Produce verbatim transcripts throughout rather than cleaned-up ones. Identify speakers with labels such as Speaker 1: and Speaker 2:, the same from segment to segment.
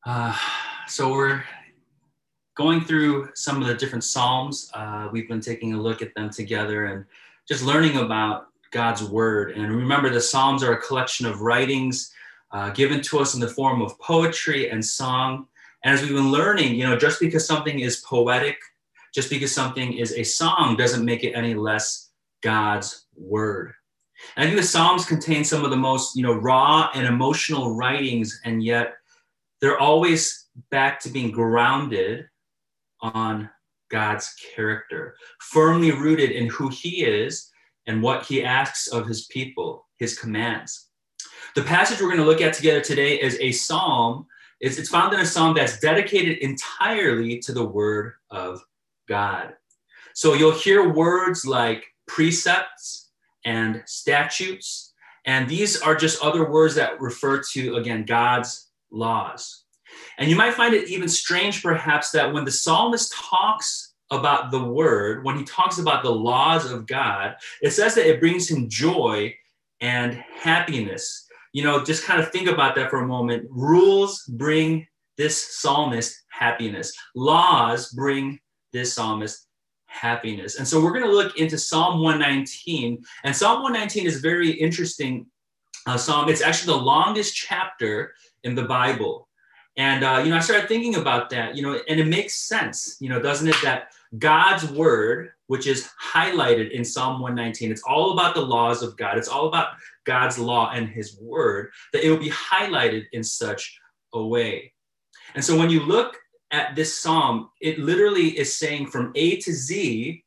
Speaker 1: Uh, so we're going through some of the different Psalms. Uh, we've been taking a look at them together and just learning about God's word. And remember, the Psalms are a collection of writings uh, given to us in the form of poetry and song. And as we've been learning, you know, just because something is poetic, just because something is a song doesn't make it any less God's word. And I think the Psalms contain some of the most, you know, raw and emotional writings, and yet they're always back to being grounded on God's character, firmly rooted in who he is and what he asks of his people, his commands. The passage we're going to look at together today is a psalm. It's, it's found in a psalm that's dedicated entirely to the word of God. So you'll hear words like precepts and statutes, and these are just other words that refer to, again, God's laws. And you might find it even strange, perhaps, that when the psalmist talks about the word, when he talks about the laws of God, it says that it brings him joy and happiness. You know, just kind of think about that for a moment. Rules bring this psalmist happiness. Laws bring this psalmist happiness. And so we're going to look into Psalm one nineteen. And Psalm one nineteen is a very interesting uh, psalm. It's actually the longest chapter in the Bible. And, uh, you know, I started thinking about that, you know, and it makes sense, you know, doesn't it, that God's word, which is highlighted in Psalm one nineteen, it's all about the laws of God. It's all about God's law and his word, that it will be highlighted in such a way. And so when you look at this psalm, it literally is saying from A to Z,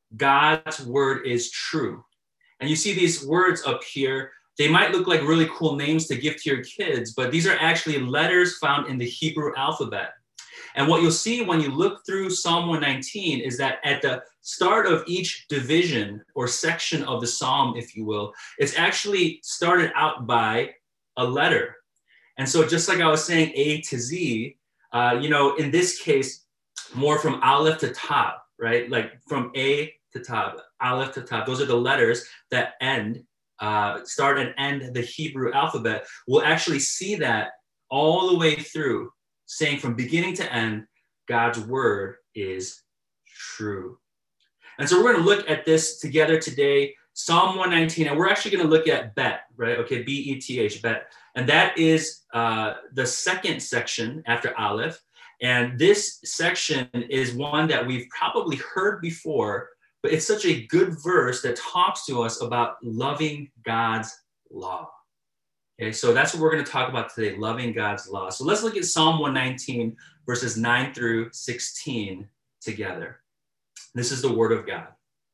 Speaker 1: God's word is true. And you see these words up here. They might look like really cool names to give to your kids, but these are actually letters found in the Hebrew alphabet. And what you'll see when you look through Psalm one nineteen is that at the start of each division or section of the psalm, if you will, it's actually started out by a letter. And so just like I was saying, A to Z, uh, you know, in this case, more from Aleph to Tav, right? Like from A to Tav, Aleph to Tav. Those are the letters that end Uh, start and end the Hebrew alphabet. We'll actually see that all the way through, saying from beginning to end, God's word is true. And so we're going to look at this together today, Psalm one nineteen, and we're actually going to look at Bet, right? Okay, B E T H, Bet. And that is uh, the second section after Aleph. And this section is one that we've probably heard before, but it's such a good verse that talks to us about loving God's law. Okay, so that's what we're going to talk about today, loving God's law. So let's look at Psalm one nineteen, verses nine through sixteen together. This is the word of God.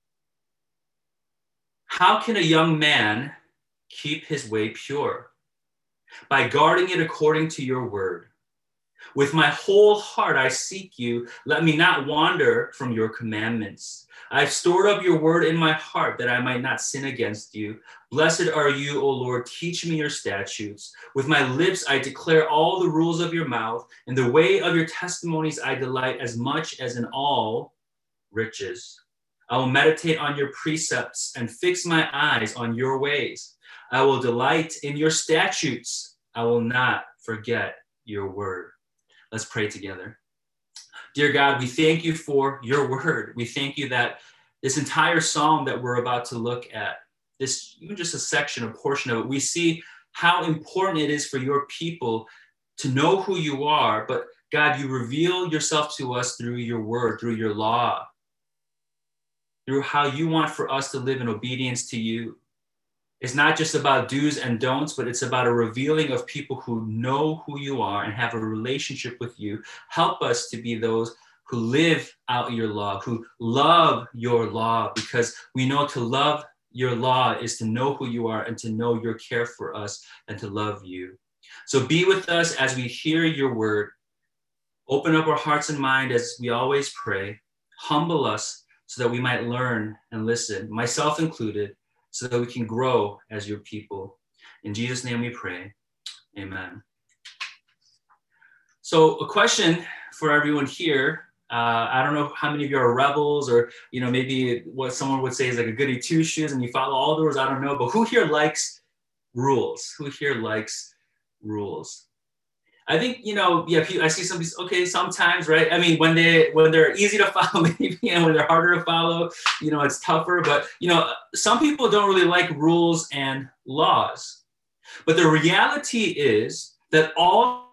Speaker 1: How can a young man keep his way pure? By guarding it according to your word. With my whole heart I seek you. Let me not wander from your commandments. I've stored up your word in my heart that I might not sin against you. Blessed are you, O Lord. Teach me your statutes. With my lips I declare all the rules of your mouth. In the way of your testimonies I delight as much as in all riches. I will meditate on your precepts and fix my eyes on your ways. I will delight in your statutes. I will not forget your word. Let's pray together. Dear God, we thank you for your word. We thank you that this entire psalm that we're about to look at, this even just a section, a portion of it, we see how important it is for your people to know who you are. But God, you reveal yourself to us through your word, through your law, through how you want for us to live in obedience to you. It's not just about do's and don'ts, but it's about a revealing of people who know who you are and have a relationship with you. Help us to be those who live out your law, who love your law, because we know to love your law is to know who you are and to know your care for us and to love you. So be with us as we hear your word. Open up our hearts and mind as we always pray. Humble us so that we might learn and listen, myself included, so that we can grow as your people. In Jesus' name we pray, amen. So a question for everyone here, uh, I don't know how many of you are rebels, or you know, maybe what someone would say is like a goody two shoes and you follow all the rules, I don't know, but who here likes rules? Who here likes rules? I think, you know, yeah, I see some, okay, sometimes, right? I mean, when they, when they're easy to follow, maybe, and when they're harder to follow, you know, it's tougher. But, you know, some people don't really like rules and laws. But the reality is that all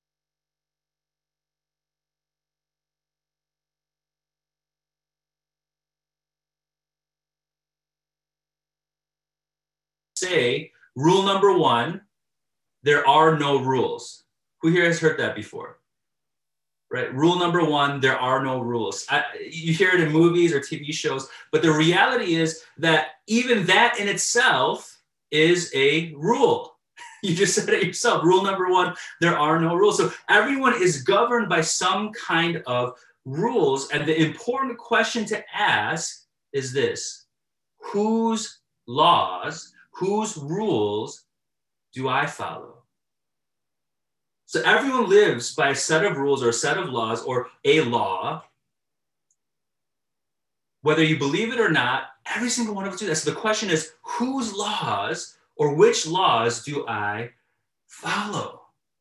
Speaker 1: say, rule number one, there are no rules. Who here has heard that before? Right? Rule number one, there are no rules. I, you hear it in movies or T V shows, but the reality is that even that in itself is a rule. You just said it yourself. Rule number one, there are no rules. So everyone is governed by some kind of rules. And the important question to ask is this: whose laws, whose rules do I follow? So everyone lives by a set of rules or a set of laws or a law. Whether you believe it or not, every single one of us do that. So the question is, whose laws or which laws do I follow?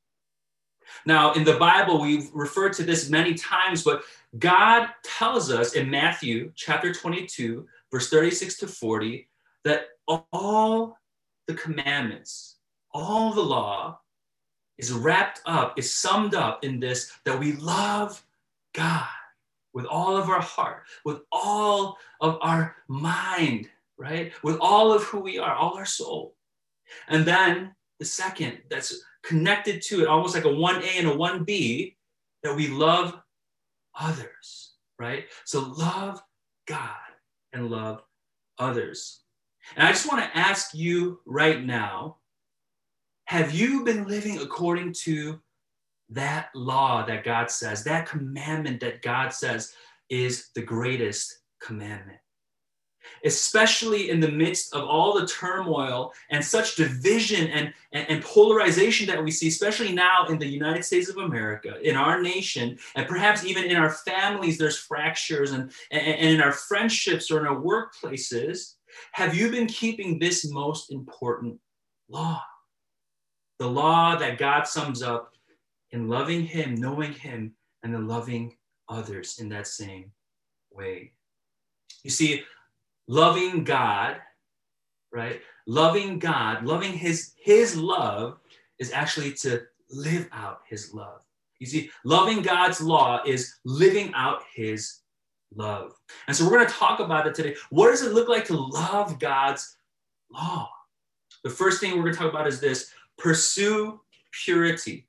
Speaker 1: Now, in the Bible, we've referred to this many times, but God tells us in Matthew chapter twenty-two, verse thirty-six to forty, that all the commandments, all the law, is wrapped up, is summed up in this, that we love God with all of our heart, with all of our mind, right? With all of who we are, all our soul. And then the second that's connected to it, almost like a one A and a one B, that we love others, right? So love God and love others. And I just want to ask you right now, have you been living according to that law that God says, that commandment that God says is the greatest commandment? Especially in the midst of all the turmoil and such division and, and, and polarization that we see, especially now in the United States of America, in our nation, and perhaps even in our families, there's fractures, and, and, and in our friendships or in our workplaces. Have you been keeping this most important law? The law that God sums up in loving him, knowing him, and then loving others in that same way. You see, loving God, right? Loving God, loving his, his love is actually to live out his love. You see, loving God's law is living out his love. And so we're going to talk about it today. What does it look like to love God's law? The first thing we're going to talk about is this: pursue purity.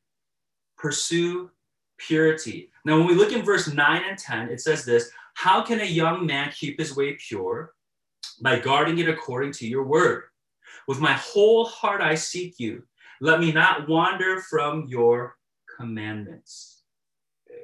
Speaker 1: Pursue purity. Now, when we look in verse nine and ten, it says this: how can a young man keep his way pure? By guarding it according to your word. With my whole heart I seek you. Let me not wander from your commandments. Okay.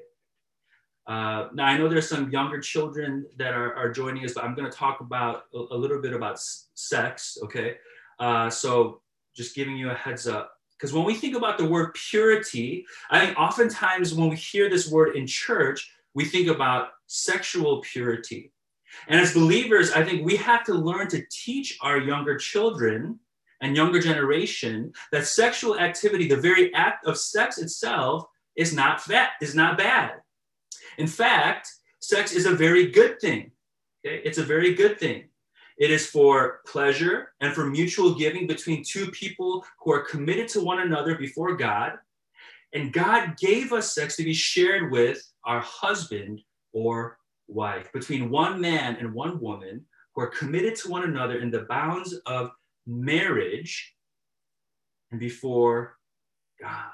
Speaker 1: Uh, now, I know there's some younger children that are, are joining us, but I'm going to talk about a, a little bit about s- sex, okay? Uh, so just giving you a heads up. Because when we think about the word purity, I think oftentimes when we hear this word in church, we think about sexual purity. And as believers, I think we have to learn to teach our younger children and younger generation that sexual activity, the very act of sex itself, is not fat, is not bad. In fact, sex is a very good thing. Okay? It's a very good thing. It is for pleasure and for mutual giving between two people who are committed to one another before God. And God gave us sex to be shared with our husband or wife, between one man and one woman who are committed to one another in the bounds of marriage and before God.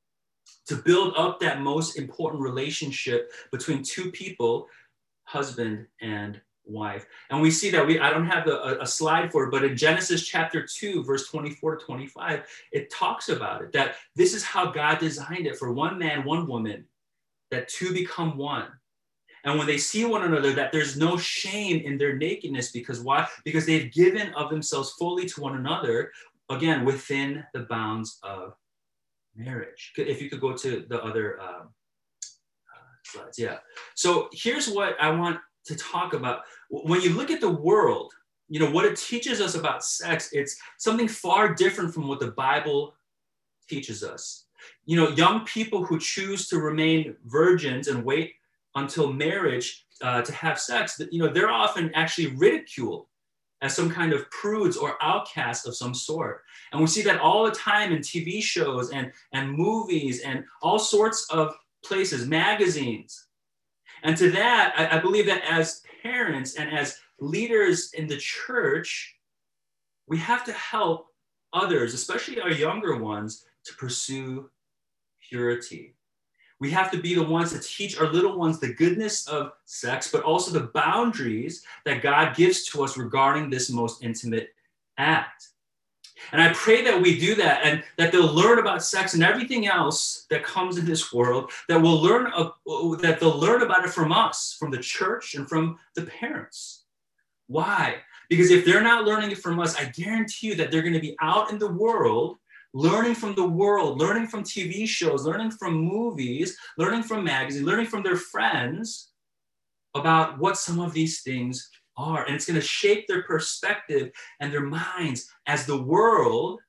Speaker 1: To build up that most important relationship between two people, husband and wife. And we see that, we I don't have a, a slide for it, but in Genesis chapter two, verse twenty-four to twenty-five, it talks about it, that this is how God designed it, for one man, one woman, that two become one. And when they see one another, that there's no shame in their nakedness. Because why? Because they've given of themselves fully to one another, again, within the bounds of marriage. If you could go to the other um, uh, slides. Yeah. So here's what I want to talk about. When you look at the world, you know, what it teaches us about sex, it's something far different from what the Bible teaches us. You know, young people who choose to remain virgins and wait until marriage uh, to have sex, you know, they're often actually ridiculed as some kind of prudes or outcasts of some sort. And we see that all the time in T V shows and, and movies and all sorts of places, magazines. And to that, I, I believe that as parents and as leaders in the church, we have to help others, especially our younger ones, to pursue purity. We have to be the ones to teach our little ones the goodness of sex, but also the boundaries that God gives to us regarding this most intimate act. And I pray that we do that and that they'll learn about sex and everything else that comes in this world, that we'll learn, uh, that they'll learn about it from us, from the church and from the parents. Why? Because if they're not learning it from us, I guarantee you that they're going to be out in the world learning from the world, learning from T V shows, learning from movies, learning from magazines, learning from their friends about what some of these things are. And it's going to shape their perspective and their minds as the world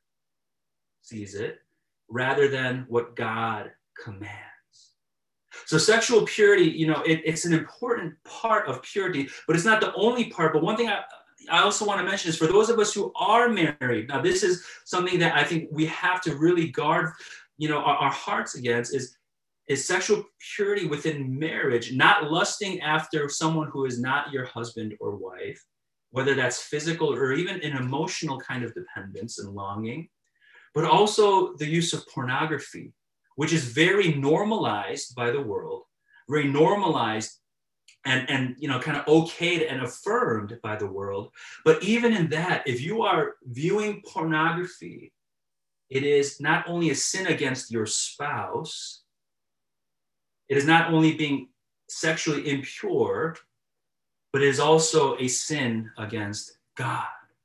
Speaker 1: sees it, rather than what God commands. So sexual purity, you know, it, it's an important part of purity, but it's not the only part. But one thing I, I also want to mention is for those of us who are married, now this is something that I think we have to really guard, you know, our, our hearts against is, is sexual purity within marriage, not lusting after someone who is not your husband or wife, whether that's physical or even an emotional kind of dependence and longing, but also the use of pornography, which is very normalized by the world, very normalized and, and you know, kind of okayed and affirmed by the world. But even in that, if you are viewing pornography, it is not only a sin against your spouse, it is not only being sexually impure, but it is also a sin against God.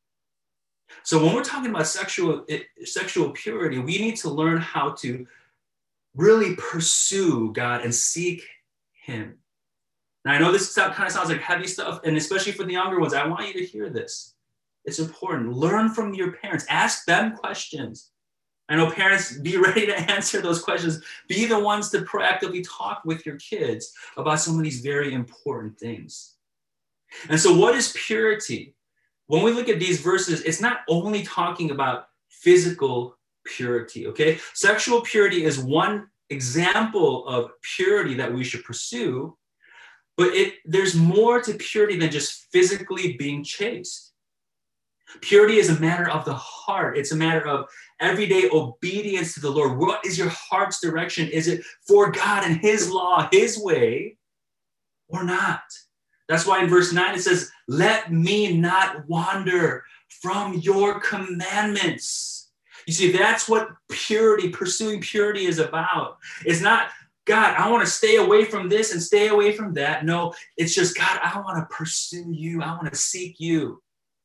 Speaker 1: So when we're talking about sexual, sexual purity, we need to learn how to really pursue God and seek him. Now, I know this kind of sounds like heavy stuff, and especially for the younger ones, I want you to hear this. It's important. Learn from your parents. Ask them questions. I know parents, be ready to answer those questions. Be the ones to proactively talk with your kids about some of these very important things. And so what is purity? When we look at these verses, it's not only talking about physical purity, okay? Sexual purity is one example of purity that we should pursue, but it, there's more to purity than just physically being chaste. Purity is a matter of the heart. It's a matter of everyday obedience to the Lord. What is your heart's direction? Is it for God and his law, his way, or not? That's why in verse nine it says, let me not wander from your commandments. You see, that's what purity, pursuing purity is about. It's not, God, I want to stay away from this and stay away from that. No, it's just, God, I want to pursue you. I want to seek you.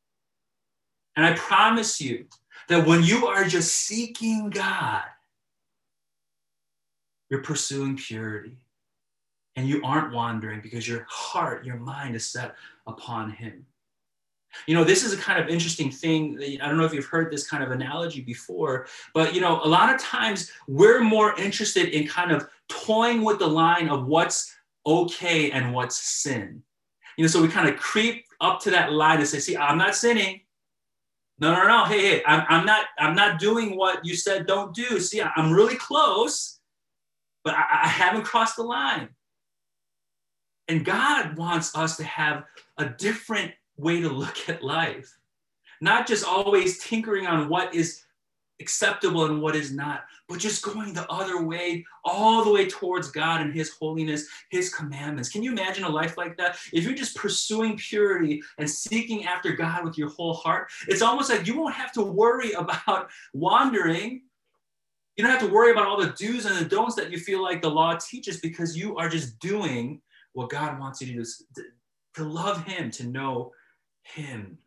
Speaker 1: And I promise you that when you are just seeking God, you're pursuing purity. And you aren't wandering because your heart, your mind is set upon him. You know, this is a kind of interesting thing. I don't know if you've heard this kind of analogy before, but, you know, a lot of times we're more interested in kind of toying with the line of what's okay and what's sin. You know, so we kind of creep up to that line and say, see, I'm not sinning. No, no, no. Hey, hey, I'm, I'm not, I'm not doing what you said don't do. See, I'm really close, but I, I haven't crossed the line. And God wants us to have a different way to look at life, not just always tinkering on what is acceptable and what is not, but just going the other way, all the way towards God and his holiness, his commandments. Can you imagine a life like that? If you're just pursuing purity and seeking after God with your whole heart, it's almost like you won't have to worry about wandering. You don't have to worry about all the do's and the don'ts that you feel like the law teaches, because you are just doing what God wants you to do, to, to love him, to know him.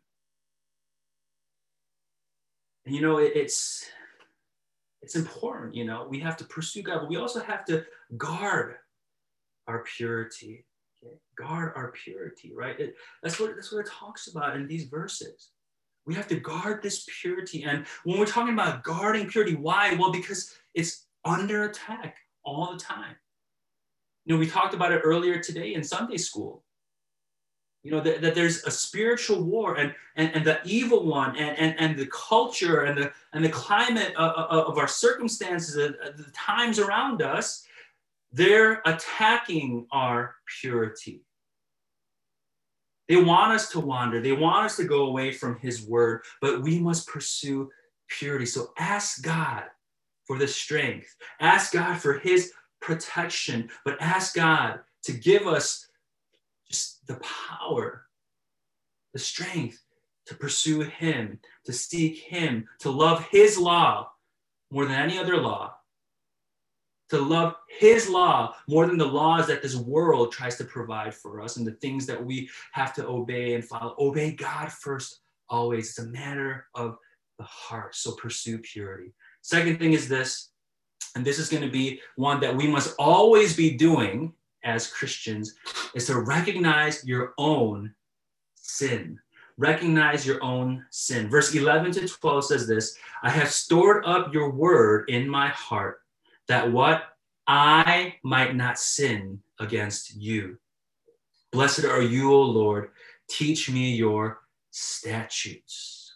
Speaker 1: And, you know, it, it's, it's important, you know, we have to pursue God, but we also have to guard our purity, okay? Guard our purity, right? It, that's what, that's what it talks about in these verses. We have to guard this purity. And when we're talking about guarding purity, why? Well, because it's under attack all the time. You know, we talked about it earlier today in Sunday school. You know, that, that there's a spiritual war, and, and, and the evil one, and, and, and the culture, and the, and the climate of, of our circumstances, the times around us, they're attacking our purity. They want us to wander. They want us to go away from his word, but we must pursue purity. So ask God for the strength. Ask God for his protection, but ask God to give us just the power, the strength to pursue him, to seek him, to love his law more than any other law, to love his law more than the laws that this world tries to provide for us and the things that we have to obey and follow. Obey God first, always. It's a matter of the heart, so pursue purity. Second thing is this, and this is going to be one that we must always be doing as Christians, is to recognize your own sin. Recognize your own sin. Verse eleven to twelve says this, I have stored up your word in my heart, that what? I might not sin against you. Blessed are you, O Lord. Teach me your statutes.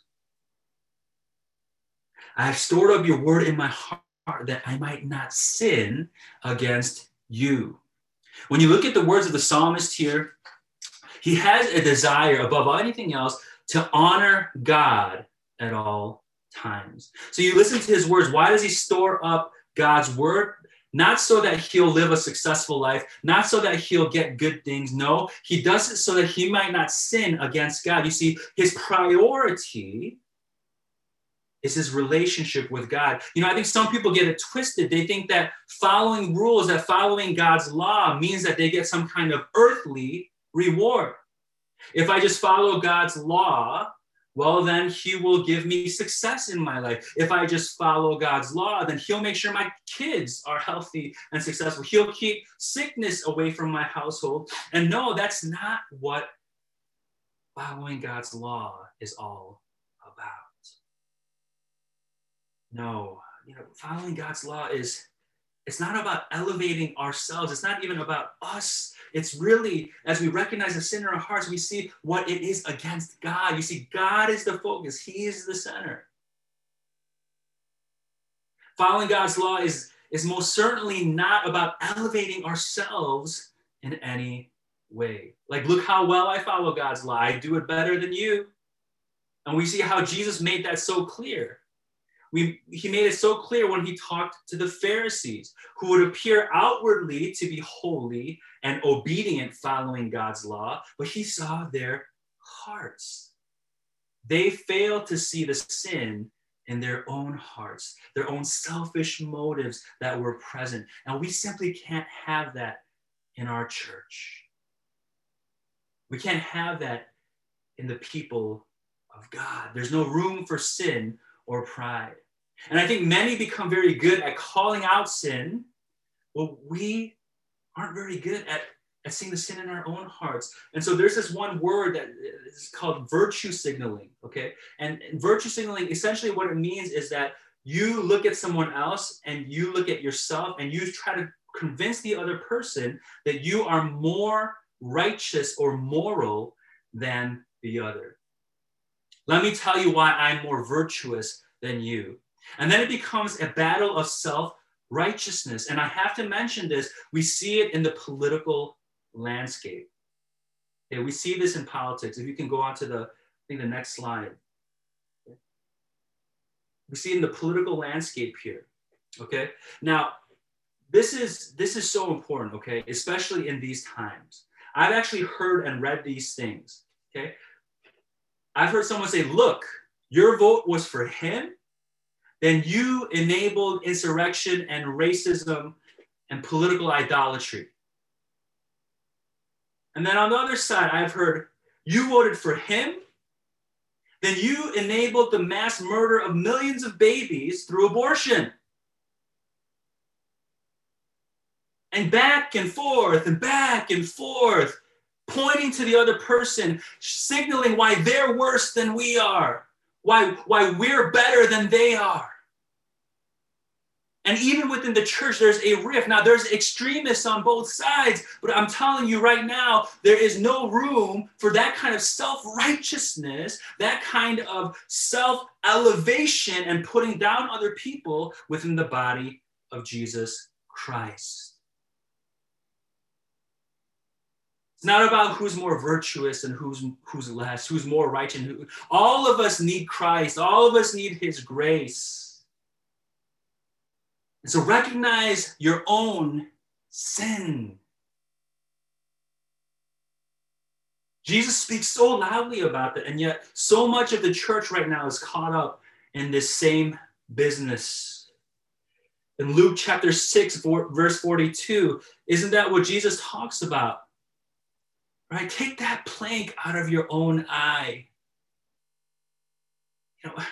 Speaker 1: I have stored up your word in my heart, that I might not sin against you. When you look at the words of the psalmist here, he has a desire above anything else to honor God at all times. So you listen to his words. Why does he store up God's word? Not so that he'll live a successful life, not so that he'll get good things. No, he does it so that he might not sin against God. You see, his priority is his relationship with God. You know, I think some people get it twisted. They think that following rules, that following God's law means that they get some kind of earthly reward. If I just follow God's law, well, then he will give me success in my life. If I just follow God's law, then he'll make sure my kids are healthy and successful. He'll keep sickness away from my household. And no, that's not what following God's law is all about. No, you know, following God's law is, it's not about elevating ourselves. It's not even about us. It's really, as we recognize the sin in our hearts, we see what it is against God. You see, God is the focus. He is the center. Following God's law is, is most certainly not about elevating ourselves in any way. Like, look how well I follow God's law. I do it better than you. And we see how Jesus made that so clear. We, he made it so clear when he talked to the Pharisees, who would appear outwardly to be holy and obedient following God's law, but he saw their hearts. They failed to see the sin in their own hearts, their own selfish motives that were present. And we simply can't have that in our church. We can't have that in the people of God. There's no room for sin or pride. And I think many become very good at calling out sin, but we aren't very good at, at seeing the sin in our own hearts. And so there's this one word that is called virtue signaling, okay? And, and virtue signaling, essentially what it means is that you look at someone else and you look at yourself and you try to convince the other person that you are more righteous or moral than the other. Let me tell you why I'm more virtuous than you. And then it becomes a battle of self-righteousness. And I have to mention this. We see it in the political landscape. Okay, we see this in politics. If you can go on to the, I think the next slide. Okay. We see it in the political landscape here. Okay. Now, this is, this is so important, okay, especially in these times. I've actually heard and read these things, okay? I've heard someone say, look, your vote was for him, then you enabled insurrection and racism and political idolatry. And then on the other side, I've heard, you voted for him, then you enabled the mass murder of millions of babies through abortion. And back and forth and back and forth, pointing to the other person, signaling why they're worse than we are, why, why we're better than they are. And even within the church, there's a rift. Now, there's extremists on both sides, but I'm telling you right now, there is no room for that kind of self-righteousness, that kind of self-elevation and putting down other people within the body of Jesus Christ. It's not about who's more virtuous and who's, who's less, who's more righteous. Who, all of us need Christ. All of us need his grace. And so recognize your own sin. Jesus speaks so loudly about that, and yet so much of the church right now is caught up in this same business. In Luke chapter six, verse forty-two, isn't that what Jesus talks about? Right? Take that plank out of your own eye. You know,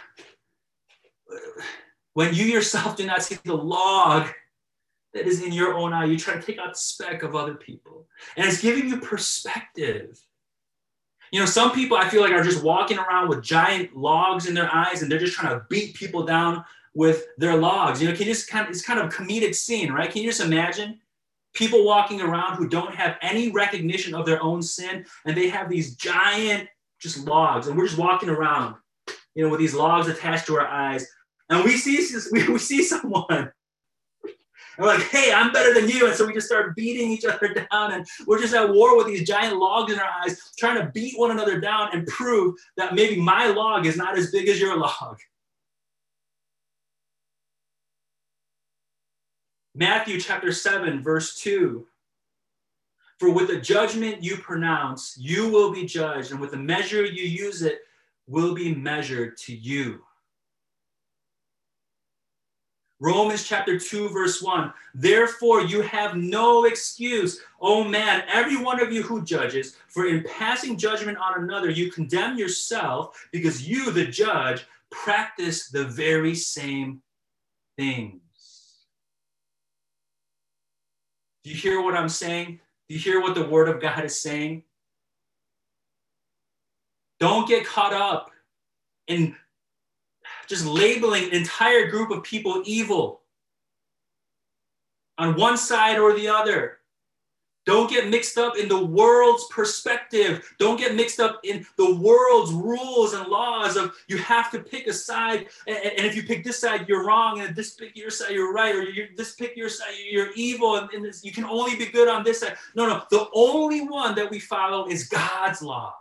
Speaker 1: when you yourself do not see the log that is in your own eye, you try to take out the speck of other people. And it's giving you perspective. You know, some people I feel like are just walking around with giant logs in their eyes and they're just trying to beat people down with their logs. You know, can you just kind of, it's kind of a comedic scene, right? Can you just imagine people walking around who don't have any recognition of their own sin and they have these giant just logs and we're just walking around, you know, with these logs attached to our eyes. And we see, we, we see someone, and we're like, hey, I'm better than you. And so we just start beating each other down. And we're just at war with these giant logs in our eyes, trying to beat one another down and prove that maybe my log is not as big as your log. Matthew chapter seven, verse two. For with the judgment you pronounce, you will be judged. And with the measure you use it will be measured to you. Romans chapter two, verse one, therefore you have no excuse, O man, every one of you who judges, for in passing judgment on another, you condemn yourself because you, the judge, practice the very same things. Do you hear what I'm saying? Do you hear what the word of God is saying? Don't get caught up in just labeling an entire group of people evil on one side or the other. Don't get mixed up in the world's perspective. Don't get mixed up in the world's rules and laws of you have to pick a side. And, and if you pick this side, you're wrong. And this pick your side, you're right. Or you this pick your side, you're evil. And, and this, you can only be good on this side. No, no. The only one that we follow is God's law.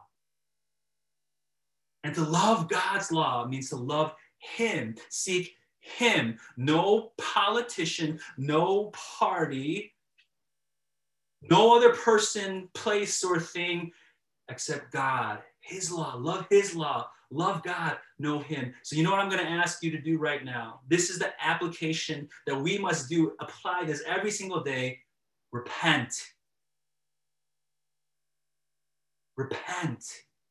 Speaker 1: And to love God's law means to love him, seek him. No politician, no party, no other person, place, or thing except God. His law, love his law, love God, know him. So you know what I'm going to ask you to do right now? This is the application that we must do. Apply this every single day. Repent. Repent.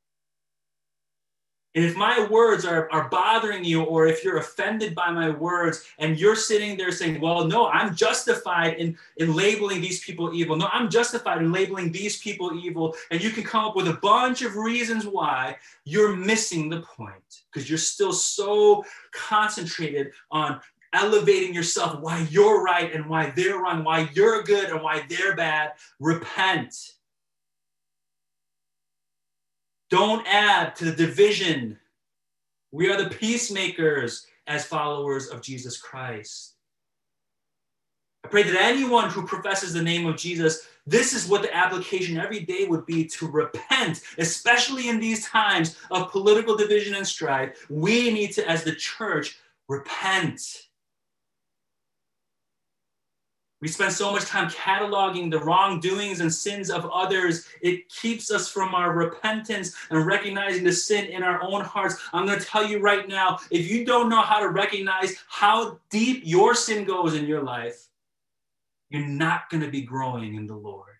Speaker 1: And if my words are, are bothering you, or if you're offended by my words and you're sitting there saying, well, no, I'm justified in, in labeling these people evil. No, I'm justified in labeling these people evil. And you can come up with a bunch of reasons why, you're missing the point because you're still so concentrated on elevating yourself, why you're right and why they're wrong, why you're good and why they're bad. Repent. Don't add to the division. We are the peacemakers as followers of Jesus Christ. I pray that anyone who professes the name of Jesus, this is what the application every day would be, to repent, especially in these times of political division and strife. We need to, as the church, repent. We spend so much time cataloging the wrongdoings and sins of others. It keeps us from our repentance and recognizing the sin in our own hearts. I'm going to tell you right now, if you don't know how to recognize how deep your sin goes in your life, you're not going to be growing in the Lord.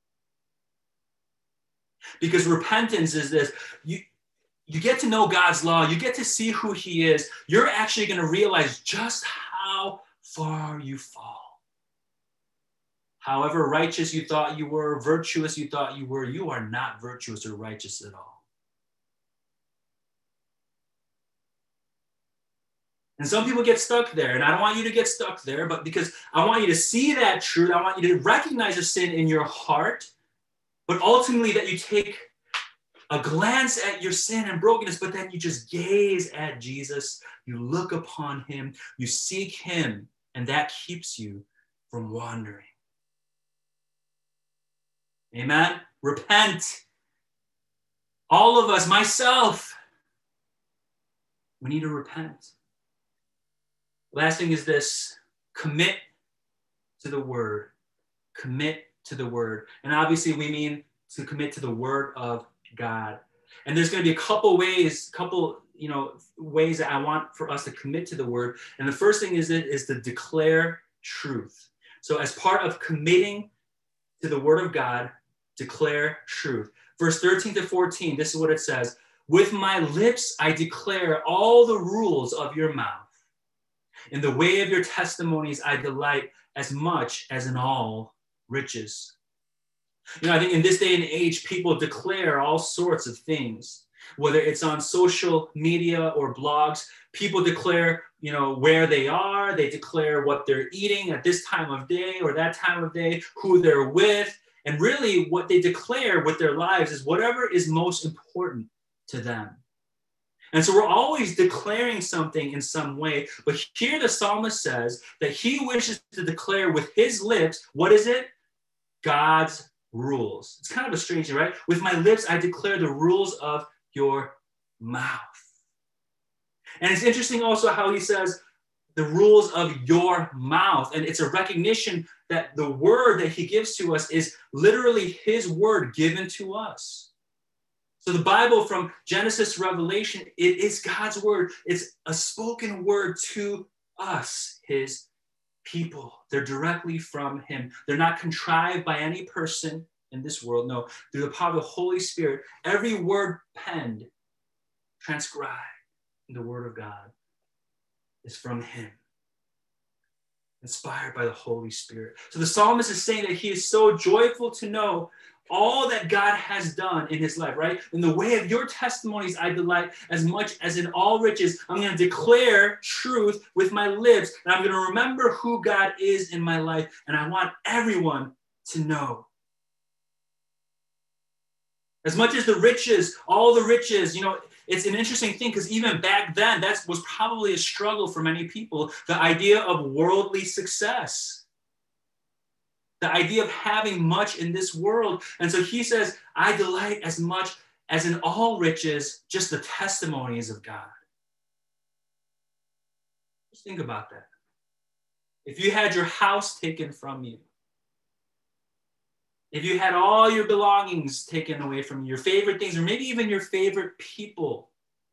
Speaker 1: Because repentance is this, you, you get to know God's law, you get to see who he is, you're actually going to realize just how far you fall. However righteous you thought you were, virtuous you thought you were, you are not virtuous or righteous at all. And some people get stuck there, and I don't want you to get stuck there, but because I want you to see that truth, I want you to recognize the sin in your heart, but ultimately that you take a glance at your sin and brokenness, but then you just gaze at Jesus, you look upon him, you seek him, and that keeps you from wandering. Amen? Repent. All of us, myself, we need to repent. Last thing is this: commit to the word. Commit to the word. And obviously we mean to commit to the word of God. And there's going to be a couple ways, couple, you know, ways that I want for us to commit to the word. And the first thing is it is to declare truth. So as part of committing to the word of God, declare truth. Verse thirteen to fourteen, this is what it says: with my lips I declare all the rules of your mouth. In the way of your testimonies I delight as much as in all riches. You know, I think in this day and age, people declare all sorts of things, whether it's on social media or blogs. People declare, you know, where they are. They declare what they're eating at this time of day or that time of day, who they're with. And really what they declare with their lives is whatever is most important to them. And so we're always declaring something in some way. But here the psalmist says that he wishes to declare with his lips, what is it? God's rules. It's kind of a strange thing, right? With my lips, I declare the rules of your mouth. And it's interesting also how he says the rules of your mouth. And it's a recognition that the word that he gives to us is literally his word given to us. So the Bible from Genesis to Revelation, it is God's word. It's a spoken word to us, his people. They're directly from him. They're not contrived by any person in this world. No, through the power of the Holy Spirit, every word penned, transcribed in the word of God is from him, inspired by the Holy Spirit. So the psalmist is saying that he is so joyful to know all that God has done in his life, right? In the way of your testimonies, I delight as much as in all riches. I'm going to declare truth with my lips, and I'm going to remember who God is in my life, and I want everyone to know. As much as the riches, all the riches, you know, it's an interesting thing because even back then, that was probably a struggle for many people, the idea of worldly success. The idea of having much in this world. And so he says, I delight as much as in all riches, just the testimonies of God. Just think about that. If you had your house taken from you, if you had all your belongings taken away from you, your favorite things, or maybe even your favorite people,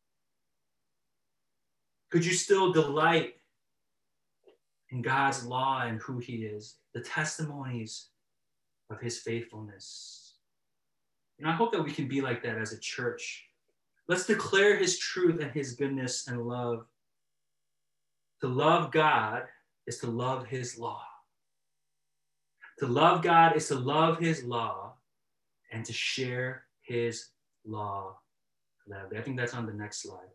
Speaker 1: could you still delight in God's law and who he is, the testimonies of his faithfulness? And I hope that we can be like that as a church. Let's declare his truth and his goodness and love. To love God is to love his law. To love God is to love his law and to share his law gladly. I think that's on the next slide.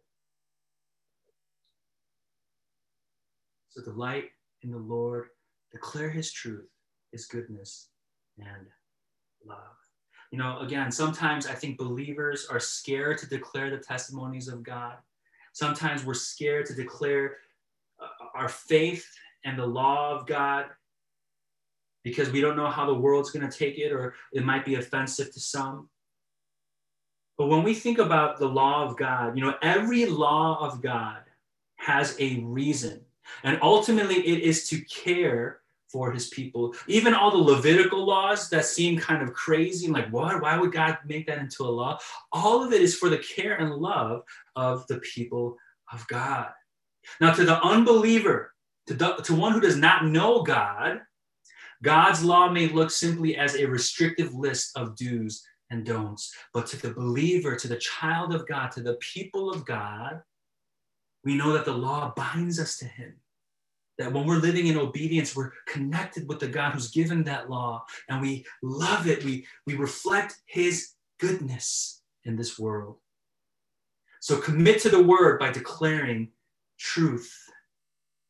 Speaker 1: So delight in the Lord, declare his truth, his goodness, and love. You know, again, sometimes I think believers are scared to declare the testimonies of God. Sometimes we're scared to declare uh, our faith and the law of God because we don't know how the world's going to take it, or it might be offensive to some. But when we think about the law of God, you know, every law of God has a reason. And ultimately, it is to care for his people. Even all the Levitical laws that seem kind of crazy, like, what? Why would God make that into a law? All of it is for the care and love of the people of God. Now, to the unbeliever, to, the, to one who does not know God, God's law may look simply as a restrictive list of do's and don'ts. But to the believer, to the child of God, to the people of God, we know that the law binds us to him. That when we're living in obedience, we're connected with the God who's given that law, and we love it. We, we reflect his goodness in this world. So commit to the word by declaring truth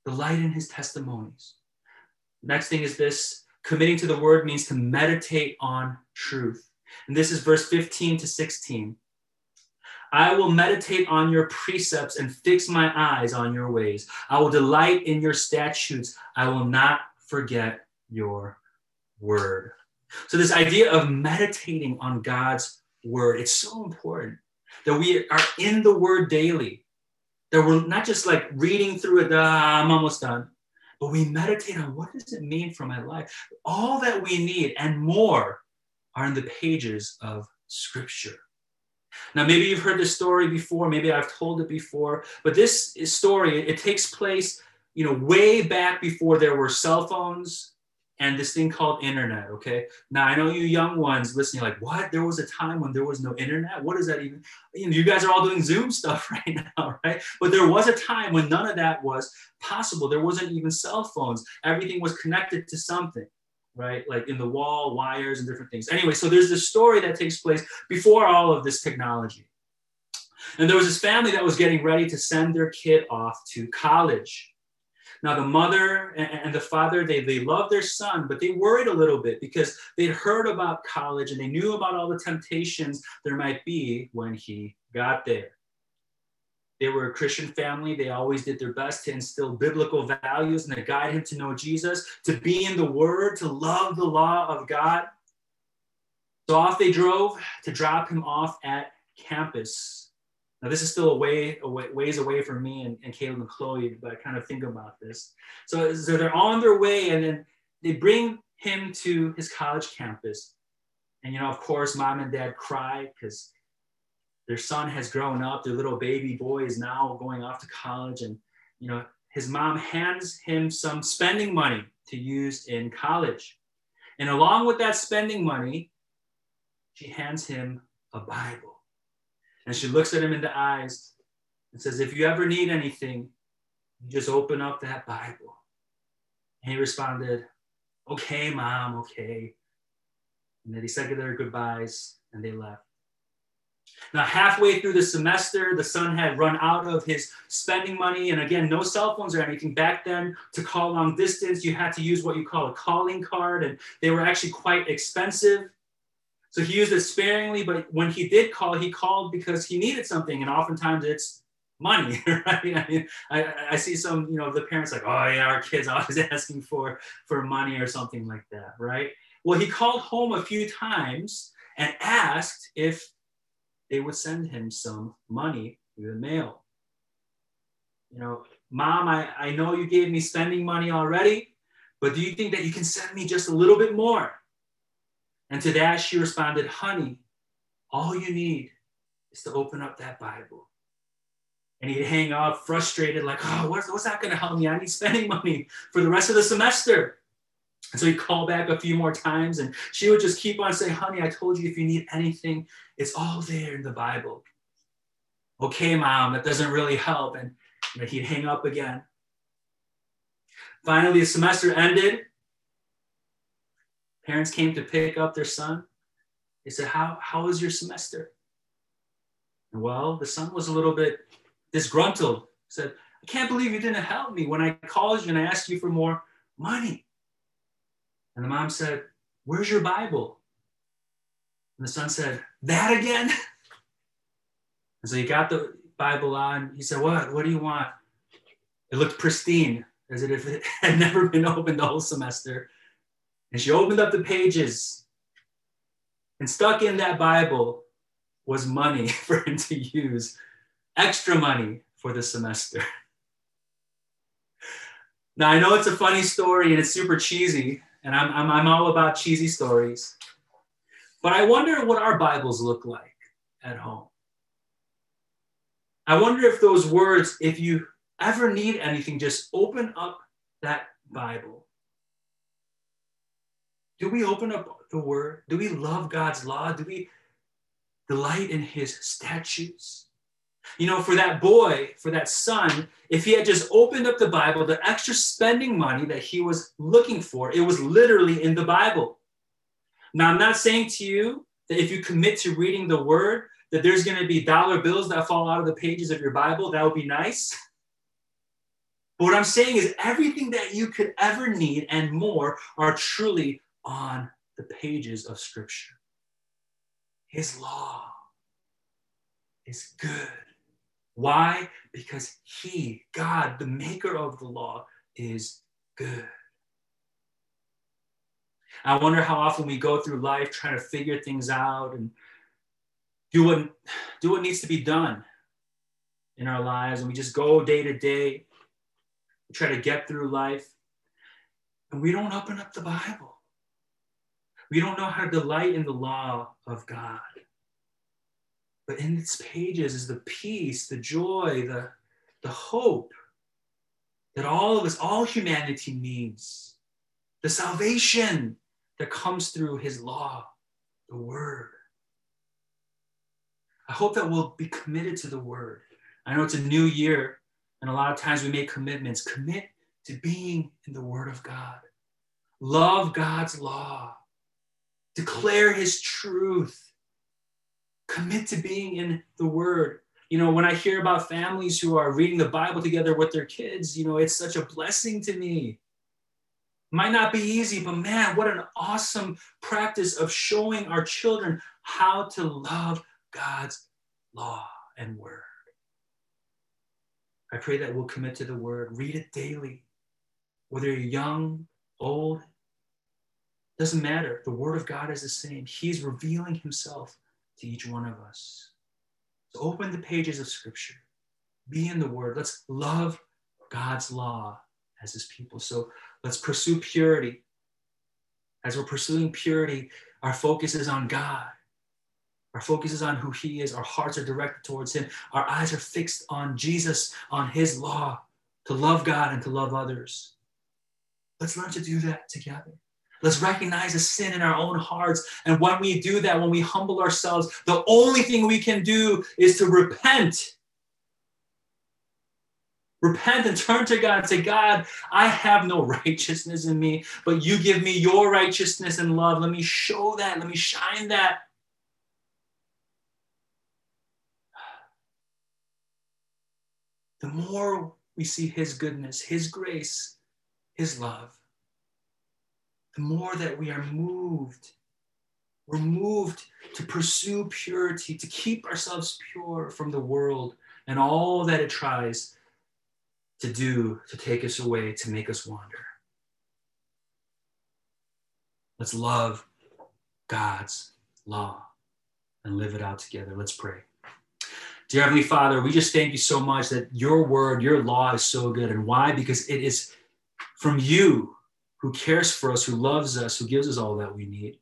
Speaker 1: Delight in his testimonies. Next thing is this. Committing to the word means to meditate on truth. And this is verse fifteen to sixteen. I will meditate on your precepts and fix my eyes on your ways. I will delight in your statutes. I will not forget your word. So this idea of meditating on God's word, it's so important that we are in the word daily, that we're not just like reading through it, ah, I'm almost done, but we meditate on what does it mean for my life? All that we need and more are in the pages of Scripture. Now, maybe you've heard this story before, maybe I've told it before, but this story, it takes place, you know, way back before there were cell phones and this thing called internet, okay? Now, I know you young ones listening, like, what? There was a time when there was no internet? What is that even? You know, you guys are all doing Zoom stuff right now, right? But there was a time when none of that was possible. There wasn't even cell phones. Everything was connected to something, right? Like in the wall, wires, and different things. Anyway, so there's this story that takes place before all of this technology. And there was this family that was getting ready to send their kid off to college. Now, the mother and the father, they, they loved their son, but they worried a little bit because they'd heard about college and they knew about all the temptations there might be when he got there. They were a Christian family. They always did their best to instill biblical values and to guide him to know Jesus, to be in the Word, to love the law of God. So off they drove to drop him off at campus. Now, this is still a way, a way ways away from me and, and Caleb and Chloe, but I kind of think about this. So, so they're on their way, and then they bring him to his college campus. And, you know, of course, mom and dad cry because their son has grown up. Their little baby boy is now going off to college. And, you know, his mom hands him some spending money to use in college. And along with that spending money, she hands him a Bible. And she looks at him in the eyes and says, if you ever need anything, you just open up that Bible. And he responded, okay, mom, okay. And then he said their goodbyes and they left. Now, halfway through the semester, the son had run out of his spending money. And again, no cell phones or anything. Back then, to call long distance, you had to use what you call a calling card. And they were actually quite expensive. So he used it sparingly, but when he did call, he called because he needed something. And oftentimes it's money, right? I mean, I, I see some, you know, the parents like, oh yeah, our kid's always asking for, for money or something like that, right? Well, he called home a few times and asked if they would send him some money through the mail. You know, mom, I, I know you gave me spending money already, but do you think that you can send me just a little bit more? And to that, she responded, honey, all you need is to open up that Bible. And he'd hang up frustrated, like, oh, what's, what's that going to help me? I need spending money for the rest of the semester. And so he'd call back a few more times, and she would just keep on saying, honey, I told you if you need anything, it's all there in the Bible. Okay, mom, that doesn't really help. And you know, he'd hang up again. Finally, the semester ended. Parents came to pick up their son. They said, how, how was your semester? And well, the son was a little bit disgruntled. He said, I can't believe you didn't help me when I called you and I asked you for more money. And the mom said, where's your Bible? And the son said, that again? And so he got the Bible on. He said, what? What do you want? It looked pristine, as if it had never been opened the whole semester. And she opened up the pages, and stuck in that Bible was money for him to use, extra money for the semester. Now, I know it's a funny story and it's super cheesy, and I'm, I'm, I'm all about cheesy stories. But I wonder what our Bibles look like at home. I wonder if those words, if you ever need anything, just open up that Bible. Do we open up the Word? Do we love God's law? Do we delight in his statutes? You know, for that boy, for that son, if he had just opened up the Bible, the extra spending money that he was looking for, it was literally in the Bible. Now, I'm not saying to you that if you commit to reading the Word, that there's going to be dollar bills that fall out of the pages of your Bible. That would be nice. But what I'm saying is everything that you could ever need and more are truly on the pages of Scripture. His law is good. Why? Because he, God, the maker of the law, is good. I wonder how often we go through life trying to figure things out and do what, do what needs to be done in our lives. And we just go day to day. We try to get through life. And we don't open up the Bible. We don't know how to delight in the law of God. But in its pages is the peace, the joy, the, the hope that all of us, all humanity needs. The salvation that comes through his law, the word. I hope that we'll be committed to the word. I know it's a new year, and a lot of times we make commitments. Commit to being in the word of God. Love God's law. Declare his truth. Commit to being in the word. You know, when I hear about families who are reading the Bible together with their kids, you know, it's such a blessing to me. Might not be easy, but man, what an awesome practice of showing our children how to love God's law and word. I pray that we'll commit to the word. Read it daily. Whether you're young, old, doesn't matter. The word of God is the same. He's revealing himself to each one of us. So open the pages of Scripture. Be in the word. Let's love God's law as his people. So let's pursue purity. As we're pursuing purity, our focus is on God. Our focus is on who he is. Our hearts are directed towards him. Our eyes are fixed on Jesus, on his law, to love God and to love others. Let's learn to do that together. Let's recognize the sin in our own hearts. And when we do that, when we humble ourselves, the only thing we can do is to repent. Repent and turn to God and say, God, I have no righteousness in me, but you give me your righteousness and love. Let me show that. Let me shine that. The more we see his goodness, his grace, his love, the more that we are moved. We're moved to pursue purity, to keep ourselves pure from the world and all that it tries to do to take us away, to make us wander. Let's love God's law and live it out together. Let's pray. Dear Heavenly Father, we just thank you so much that your word, your law is so good. And why? Because it is from you, who cares for us, who loves us, who gives us all that we need.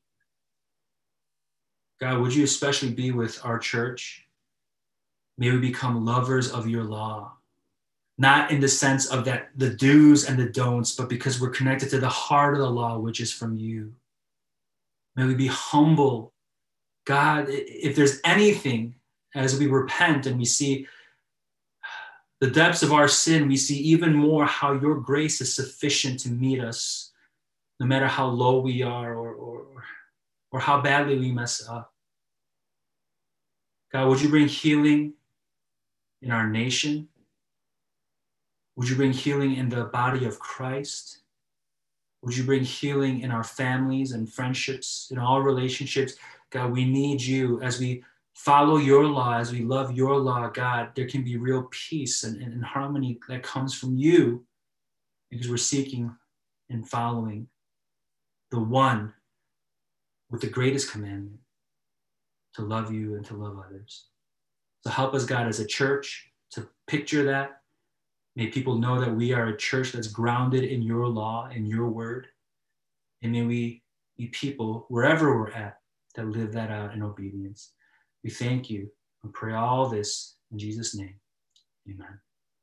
Speaker 1: God, would you especially be with our church? May we become lovers of your law. Not in the sense of that the do's and the don'ts, but because we're connected to the heart of the law, which is from you. May we be humble. God, if there's anything, as we repent and we see the depths of our sin, we see even more how your grace is sufficient to meet us, no matter how low we are or, or, or how badly we mess up. God, would you bring healing in our nation? Would you bring healing in the body of Christ? Would you bring healing in our families and friendships, in all relationships? God, we need you as we follow your law, as we love your law, God. There can be real peace and, and, and harmony that comes from you because we're seeking and following the one with the greatest commandment, to love you and to love others. So help us, God, as a church to picture that. May people know that we are a church that's grounded in your law and your word. And may we be people, wherever we're at, that live that out in obedience. We thank you and pray all this in Jesus' name. Amen.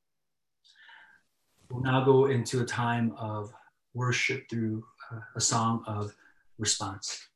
Speaker 1: We'll now go into a time of worship through a song of response.